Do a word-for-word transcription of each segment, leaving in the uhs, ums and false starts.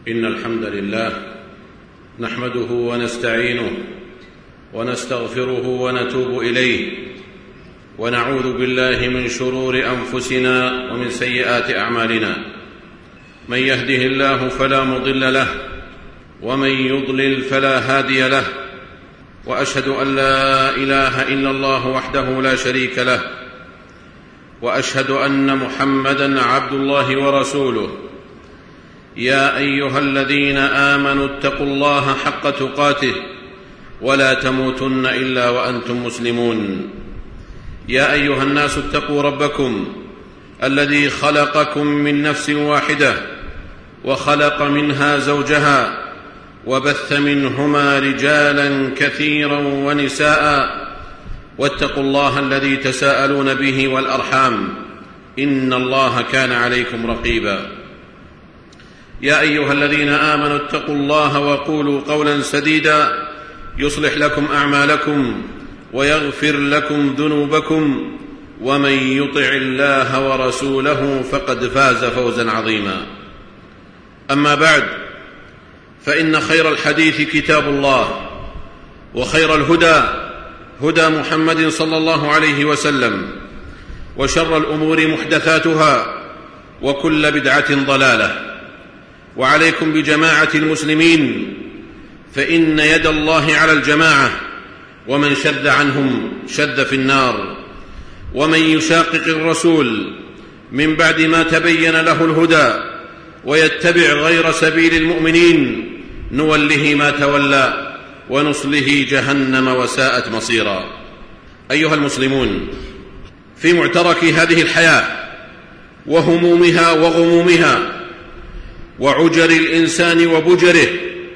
إن الحمد لله نحمده ونستعينه ونستغفره ونتوب إليه، ونعوذ بالله من شرور أنفسنا ومن سيئات أعمالنا. من يهده الله فلا مضل له، ومن يضلل فلا هادي له، وأشهد أن لا إله إلا الله وحده لا شريك له، وأشهد أن محمدًا عبد الله ورسوله. يا أيها الذين آمنوا اتقوا الله حق تقاته ولا تموتن إلا وأنتم مسلمون. يا أيها الناس اتقوا ربكم الذي خلقكم من نفس واحدة وخلق منها زوجها وبث منهما رجالا كثيرا ونساء، واتقوا الله الذي تساءلون به والأرحام، إن الله كان عليكم رقيبا. يا أيها الذين آمنوا اتقوا الله وقولوا قولا سديدا يصلح لكم أعمالكم ويغفر لكم ذنوبكم، ومن يطع الله ورسوله فقد فاز فوزا عظيما. أما بعد، فإن خير الحديث كتاب الله، وخير الهدى هدى محمد صلى الله عليه وسلم، وشر الأمور محدثاتها، وكل بدعة ضلالة. وعليكم بجماعة المسلمين، فإن يد الله على الجماعة، ومن شذ عنهم شذ في النار. ومن يشاقق الرسول من بعد ما تبين له الهدى ويتبع غير سبيل المؤمنين نوله ما تولى ونصله جهنم وساءت مصيرا. أيها المسلمون، في معترك هذه الحياة وهمومها وغمومها وعجر الإنسان وبجره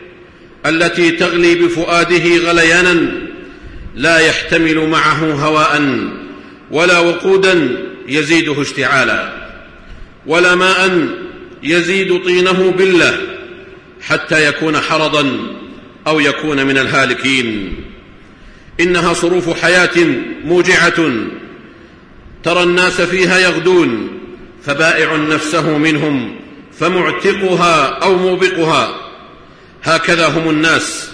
التي تغلي بفؤاده غليانا لا يحتمل معه هواء ولا وقودا يزيده اشتعالا، ولا ماء يزيد طينه بلة حتى يكون حرضا أو يكون من الهالكين. إنها صروف حياة موجعة ترى الناس فيها يغدون، فبائع نفسه منهم فمعتقها أو موبقها. هكذا هم الناس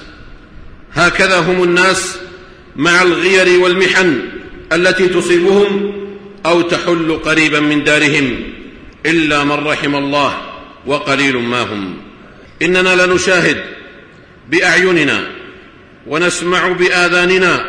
هكذا هم الناس مع الغير والمحن التي تصيبهم أو تحل قريبا من دارهم، إلا من رحم الله، وقليل ما هم. إننا لنشاهد بأعيننا ونسمع بآذاننا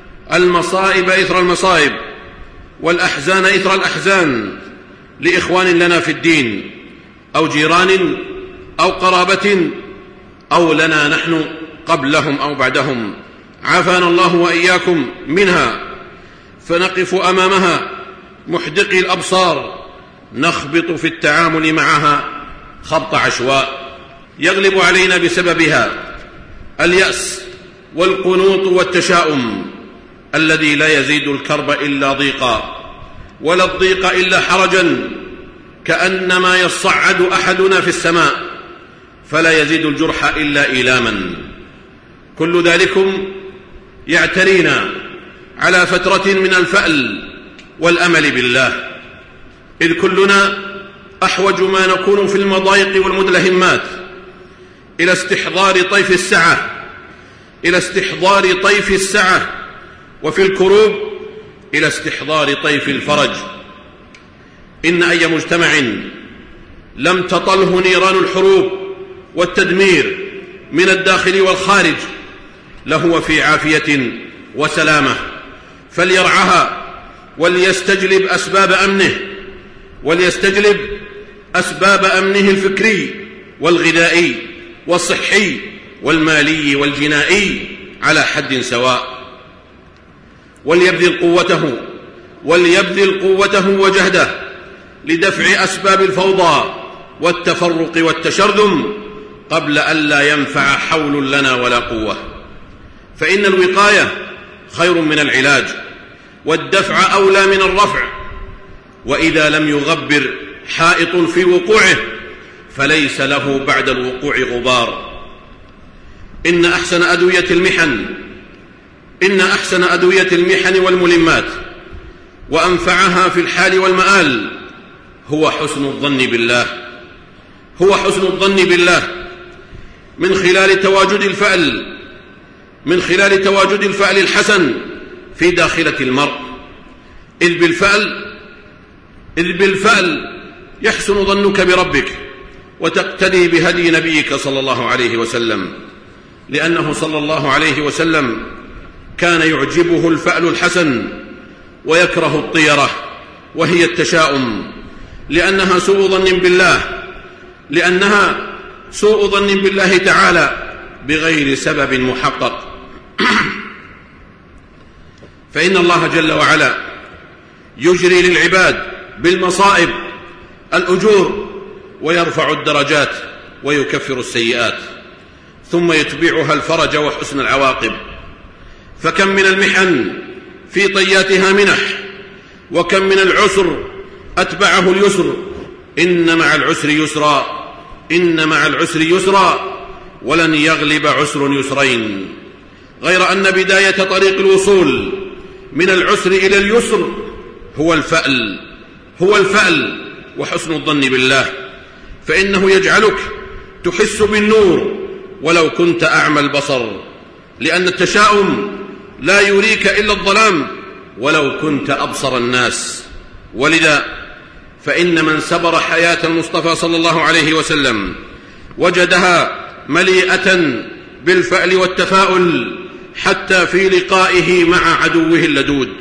المصائب إثر المصائب، والأحزان إثر الأحزان، لإخوان لنا في الدين، أو جيران، أو قرابة، أو لنا نحن قبلهم أو بعدهم، عافانا الله وإياكم منها. فنقف أمامها محدقي الأبصار، نخبط في التعامل معها خبط عشواء، يغلب علينا بسببها اليأس والقنوط والتشاؤم الذي لا يزيد الكرب إلا ضيقا، ولا الضيق إلا حرجا، كأنما يصعد أحدنا في السماء، فلا يزيد الجرح إلا إيلاما. كل ذلكم يعترينا على فترة من الفأل والأمل بالله، إذ كلنا أحوج ما نكون في المضايق والمدلهمات إلى استحضار طيف السعة إلى استحضار طيف السعة وفي الكروب إلى استحضار طيف الفرج. إن أي مجتمع لم تطله نيران الحروب والتدمير من الداخل والخارج لهو في عافية وسلامة، فليرعها وليستجلب أسباب أمنه وليستجلب أسباب أمنه الفكري والغذائي والصحي والمالي والجنائي على حد سواء، وليبذل قوته وليبذل قوته وجهده لدفع أسباب الفوضى والتفرق والتشرذم قبل أن لا ينفع حول لنا ولا قوة. فإن الوقاية خير من العلاج، والدفع أولى من الرفع، وإذا لم يغبر حائط في وقوعه فليس له بعد الوقوع غبار. إن أحسن أدوية المحن إن أحسن أدوية المحن والملمات وأنفعها في الحال والمآل هو حسن الظن بالله هو حسن الظن بالله من خلال تواجد الفأل من خلال تواجد الفأل الحسن في داخلة المرء، إذ بالفأل إذ بالفأل يحسن ظنك بربك وتقتدي بهدي نبيك صلى الله عليه وسلم، لأنه صلى الله عليه وسلم كان يعجبه الفأل الحسن ويكره الطيرة وهي التشاؤم، لأنها سوء ظن بالله لأنها سوء ظن بالله تعالى بغير سبب محقق. فإن الله جل وعلا يجري للعباد بالمصائب الأجور ويرفع الدرجات ويكفر السيئات، ثم يتبعها الفرج وحسن العواقب. فكم من المحن في طياتها منح، وكم من العسر أتبعه اليسر. إن مع العسر يسرا إن مع العسر يسرا ولن يغلب عسر يسرين، غير أن بداية طريق الوصول من العسر إلى اليسر هو الفأل هو الفأل وحسن الظن بالله، فإنه يجعلك تحس بالنور ولو كنت أعمى البصر، لأن التشاؤم لا يريك إلا الظلام ولو كنت أبصر الناس. ولذا فإن من سبر حياة المصطفى صلى الله عليه وسلم وجدها مليئة بالفأل والتفاؤل حتى في لقائه مع عدوه اللدود.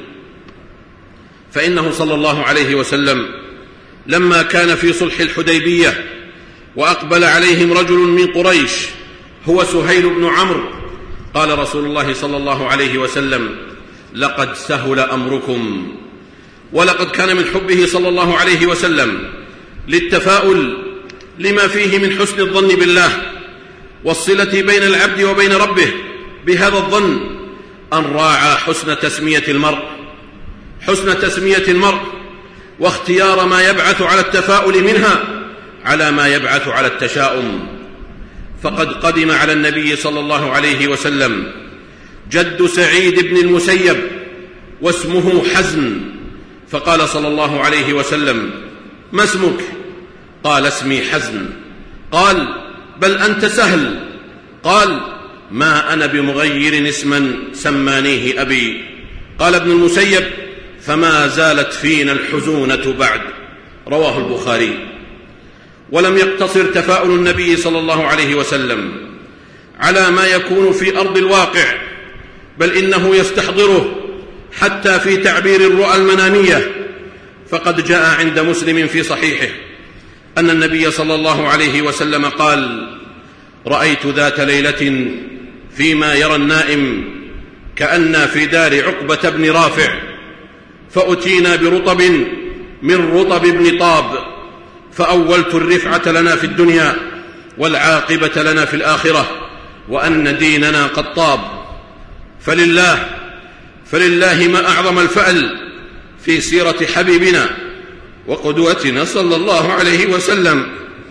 فإنه صلى الله عليه وسلم لما كان في صلح الحديبية وأقبل عليهم رجل من قريش هو سهيل بن عمرو، قال رسول الله صلى الله عليه وسلم: لقد سهل أمركم. ولقد كان من حبه صلى الله عليه وسلم للتفاؤل لما فيه من حسن الظن بالله والصلة بين العبد وبين ربه بهذا الظن، أن راعى حسن تسمية المرء حسن تسمية المرء واختيار ما يبعث على التفاؤل منها على ما يبعث على التشاؤم. فقد قدم على النبي صلى الله عليه وسلم جد سعيد بن المسيب واسمه حزن، فقال صلى الله عليه وسلم: ما اسمك؟ قال: اسمي حزن. قال: بل أنت سهل. قال: ما أنا بمغير اسما سمانيه أبي. قال ابن المسيب: فما زالت فينا الحزونة بعد. رواه البخاري. ولم يقتصر تفاؤل النبي صلى الله عليه وسلم على ما يكون في أرض الواقع، بل إنه يستحضره حتى في تعبير الرؤى المنامية. فقد جاء عند مسلم في صحيحه أن النبي صلى الله عليه وسلم قال: رأيت ذات ليلة فيما يرى النائم كأن في دار عقبة بن رافع، فأتينا برطب من رطب ابن طاب، فأولت الرفعة لنا في الدنيا والعاقبة لنا في الآخرة، وأن ديننا قد طاب. فلله فلله ما أعظم الفأل في سيرة حبيبنا وقدوتنا صلى الله عليه وسلم.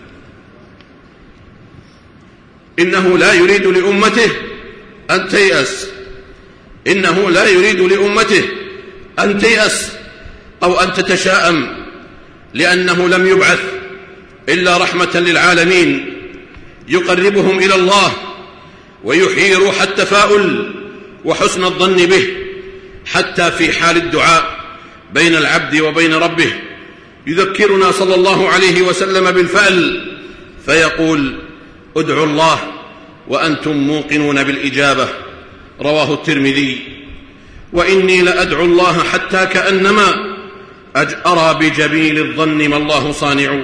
إنه لا يريد لأمته أن تيأس إنه لا يريد لأمته أن تيأس أو أن تتشاءم، لأنه لم يبعث إلا رحمة للعالمين يقربهم إلى الله ويحيي روح التفاؤل وحسن الظن به حتى في حال الدعاء بين العبد وبين ربه. يذكرنا صلى الله عليه وسلم بالفأل فيقول: ادعوا الله وأنتم موقنون بالإجابة. رواه الترمذي. وإني لأدعو الله حتى كأنما أرى بجبيل الظن ما الله صانع.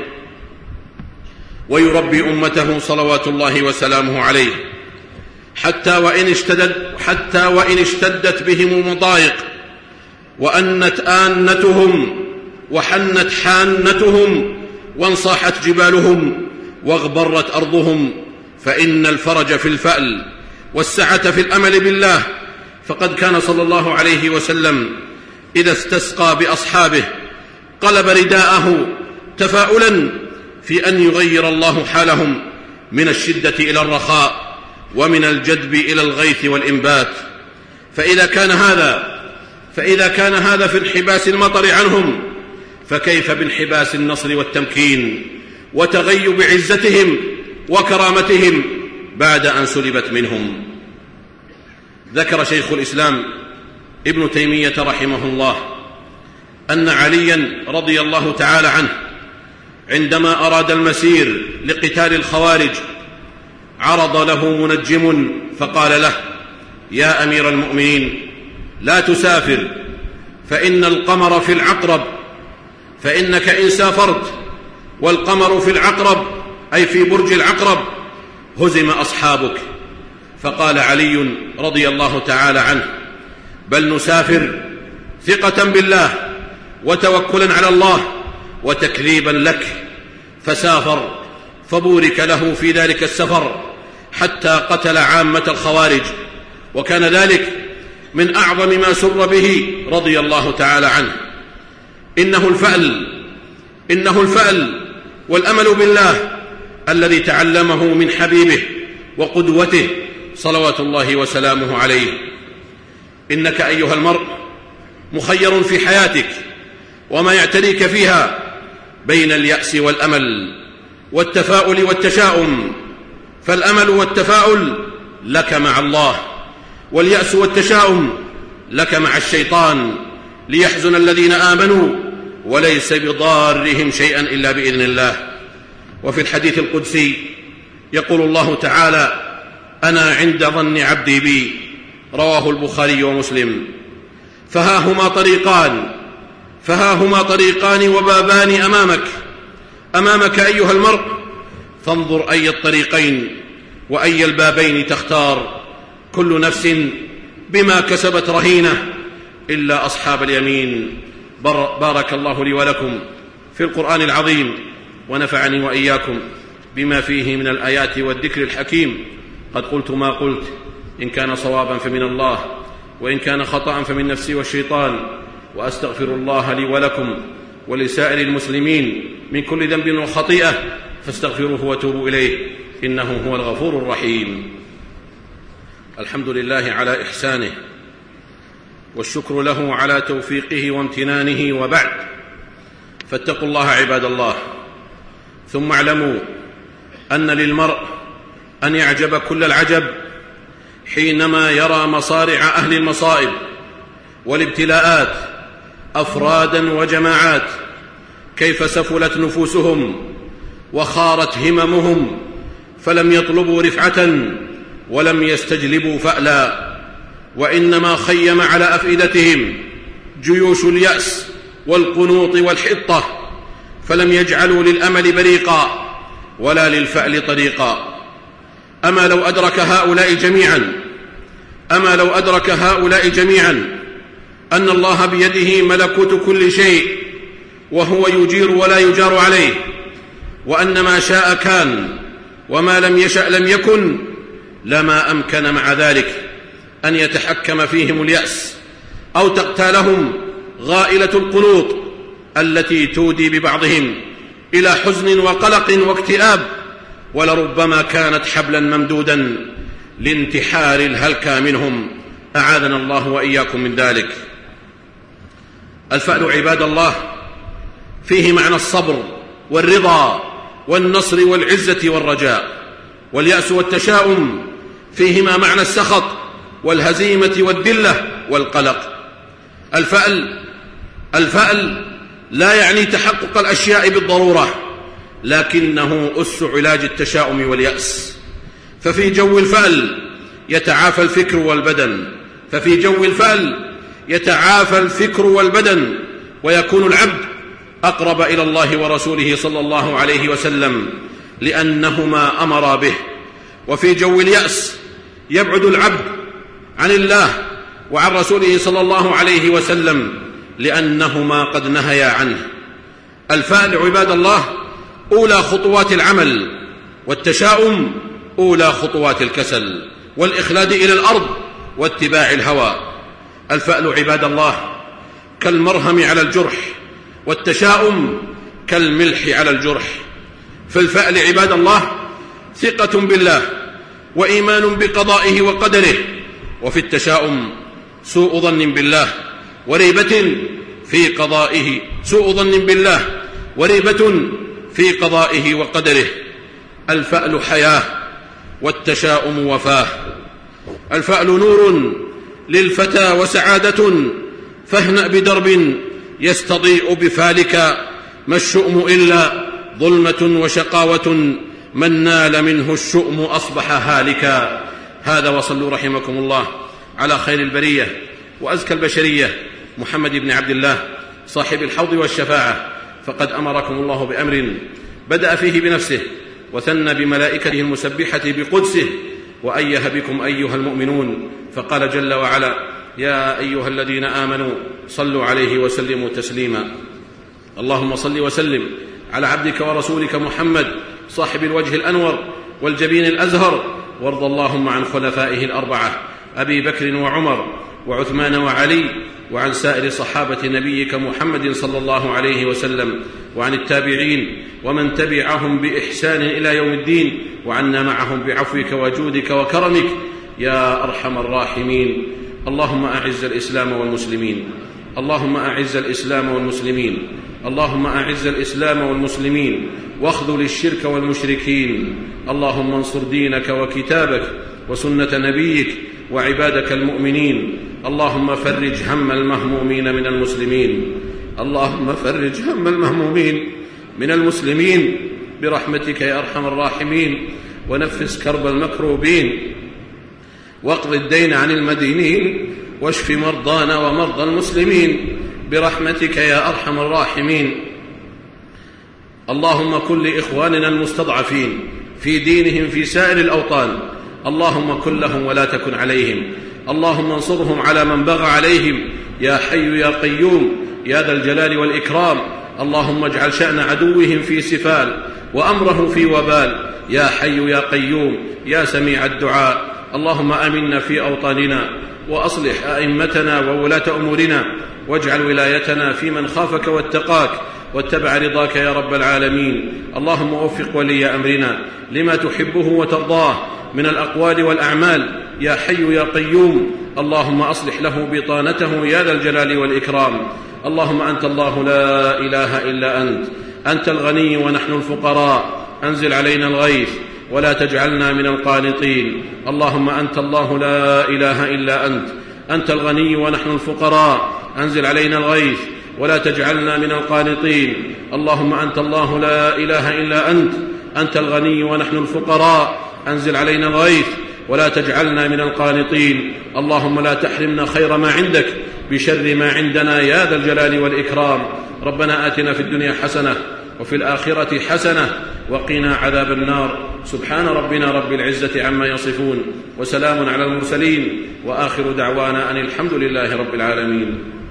ويربي أمته صلوات الله وسلامه عليه حتى وإن اشتدت, حتى وإن اشتدت بهم المضايق وأنت آنتهم وحنت حانتهم وانصاحت جبالهم واغبرت أرضهم، فإن الفرج في الفأل والسعة في الأمل بالله. فقد كان صلى الله عليه وسلم إذا استسقى بأصحابه قلب رداءه تفاؤلا في أن يغير الله حالهم من الشدة إلى الرخاء ومن الجدب إلى الغيث والإنبات. فإذا كان هذا فإذا كان هذا في انحباس المطر عنهم، فكيف بانحباس النصر والتمكين وتغيب عزتهم وكرامتهم بعد أن سلبت منهم. ذكر شيخ الإسلام ابن تيمية رحمه الله أن عليا رضي الله تعالى عنه عندما أراد المسير لقتال الخوارج عرض له منجم فقال له: يا أمير المؤمنين، لا تسافر، فإن القمر في العقرب، فإنك إن سافرت والقمر في العقرب أي في برج العقرب هزم أصحابك. فقال علي رضي الله تعالى عنه: بل نسافر ثقة بالله وتوكلا على الله وتكذيبا لك. فسافر فبورك له في ذلك السفر حتى قتل عامة الخوارج، وكان ذلك من أعظم ما سر به رضي الله تعالى عنه. إنه الفأل إنه الفأل والأمل بالله الذي تعلمه من حبيبه وقدوته صلوات الله وسلامه عليه. إنك أيها المرء مخير في حياتك وما يعتريك فيها بين اليأس والأمل والتفاؤل والتشاؤم، فالأمل والتفاؤل لك مع الله، واليأس والتشاؤم لك مع الشيطان، ليحزن الذين آمنوا وليس بضارهم شيئا إلا بإذن الله. وفي الحديث القدسي يقول الله تعالى: أنا عند ظن عبدي بي، رواه البخاري ومسلم. فها هما طريقان فها هما طريقان وبابان أمامك أمامك أيها المرء، فانظر أي الطريقين وأي البابين تختار. كل نفس بما كسبت رهينة إلا أصحاب اليمين. بارك الله لي ولكم في القرآن العظيم، ونفعني وإياكم بما فيه من الآيات والذكر الحكيم. قد قلت ما قلت، إن كان صوابا فمن الله، وإن كان خطأ فمن نفسي والشيطان، وأستغفر الله لي ولكم ولسائر المسلمين من كل ذنب وخطيئة، فاستغفروه وتوبوا إليه، إنه هو الغفور الرحيم. الحمد لله على إحسانه، والشكر له على توفيقه وامتنانه، وبعد، فاتقوا الله عباد الله. ثم اعلموا أن للمرء أن يعجب كل العجب حينما يرى مصارع أهل المصائب والابتلاءات أفرادا وجماعات، كيف سفلت نفوسهم وخارت هممهم، فلم يطلبوا رفعة ولم يستجلبوا فألا، وإنما خيم على أفئدتهم جيوش اليأس والقنوط والحطة، فلم يجعلوا للأمل بريقا ولا للفأل طريقا. أما لو أدرك هؤلاء جميعا أما لو أدرك هؤلاء جميعا أن الله بيده ملكوت كل شيء، وهو يجير ولا يجار عليه، وأن ما شاء كان وما لم يشأ لم يكن، لما أمكن مع ذلك أن يتحكم فيهم اليأس أو تقتالهم غائلة القنوط التي تودي ببعضهم إلى حزن وقلق واكتئاب، ولربما كانت حبلا ممدودا لانتحار الهلكى منهم، أعاذنا الله وإياكم من ذلك. الفأل عباد الله فيه معنى الصبر والرضا والنصر والعزة والرجاء، واليأس والتشاؤم فيهما معنى السخط والهزيمة والذلة والقلق. الفأل الفأل لا يعني تحقق الأشياء بالضرورة، لكنه أس علاج التشاؤم واليأس. ففي جو الفأل يتعافى الفكر والبدن ففي جو الفأل يتعافى الفكر والبدن ويكون العبد أقرب إلى الله ورسوله صلى الله عليه وسلم، لأنهما أمرا به. وفي جو اليأس يبعد العبد عن الله وعن رسوله صلى الله عليه وسلم، لأنهما قد نهيا عنه. الفأل عباد الله أولى خطوات العمل، والتشاؤم أولى خطوات الكسل والإخلاد إلى الأرض واتباع الهوى. الفأل عباد الله كالمرهم على الجرح، والتشاؤم كالملح على الجرح. في الفأل عباد الله ثقة بالله وإيمان بقضائه وقدره، وفي التشاؤم سوء ظن بالله وريبة في قضائه سوء ظن بالله وريبة في قضائه وقدره. الفأل حياة والتشاؤم وفاه. الفأل نور للفتى وسعادة، فاهنأ بدرب يستضيء بفالك، ما الشؤم إلا ظلمة وشقاوة، من نال منه الشؤم أصبح هالكا. هذا وصلوا رحمكم الله على خير البرية وأزكى البشرية محمد بن عبد الله صاحب الحوض والشفاعة، فقد أمركم الله بأمر بدأ فيه بنفسه وثنى بملائكته المسبحة بقدسه، وأيه بكم أيها المؤمنون، فقال جل وعلا: يا أيها الذين آمنوا صلوا عليه وسلموا تسليما. اللهم صل وسلم على عبدك ورسولك محمد صاحب الوجه الأنور والجبين الأزهر، وارض اللهم عن خلفائه الأربعة أبي بكر وعمر وعثمان وعلي، وعن سائر صحابة نبيك محمد صلى الله عليه وسلم، وعن التابعين ومن تبعهم بإحسان إلى يوم الدين، وعنا معهم بعفوك وجودك وكرمك يا أرحم الراحمين. اللهم أعز الإسلام والمسلمين، اللهم أعز الإسلام والمسلمين، اللهم أعز الإسلام والمسلمين، واخذل الشرك والمشركين. اللهم انصر دينك وكتابك وسنة نبيك وعبادك المؤمنين. اللهم فرج هم المهمومين من المسلمين، اللهم فرج هم المهمومين من المسلمين برحمتك يا أرحم الراحمين، ونفس كرب المكروبين، واقض الدين عن المدينين، واشف مرضانا ومرضى المسلمين برحمتك يا أرحم الراحمين. اللهم كن لإخواننا المستضعفين في دينهم في سائر الأوطان، اللهم كن لهم ولا تكن عليهم، اللهم انصرهم على من بغى عليهم يا حي يا قيوم يا ذا الجلال والإكرام. اللهم اجعل شأن عدوهم في سفال وأمره في وبال يا حي يا قيوم يا سميع الدعاء. اللهم آمنا في أوطاننا، وأصلح أئمتنا وولاة أمورنا، واجعل ولايتنا في من خافك واتقاك واتبع رضاك يا رب العالمين. اللهم وفق ولي أمرنا لما تحبه وترضاه من الأقوال والأعمال يا حي يا قيوم. اللهم أصلح له بطانته يا ذا الجلال والإكرام. اللهم أنت الله لا إله إلا أنت، أنت الغني ونحن الفقراء، أنزل علينا الغيث ولا تجعلنا من القانطين. اللهم أنت الله لا إله إلا أنت، أنت الغني ونحن الفقراء، أنزل علينا الغيث ولا تجعلنا من القانطين. اللهم أنت الله لا إله إلا أنت، أنت الغني ونحن الفقراء، أنزل علينا الغيث ولا تجعلنا من القانطين. اللهم لا تحرمنا خير ما عندك بشر ما عندنا يا ذا الجلال والإكرام. ربنا آتنا في الدنيا حسنة وفي الآخرة حسنة وقنا عذاب النار. سبحان ربنا رب العزة عما يصفون، وسلام على المرسلين، وآخر دعوانا أن الحمد لله رب العالمين.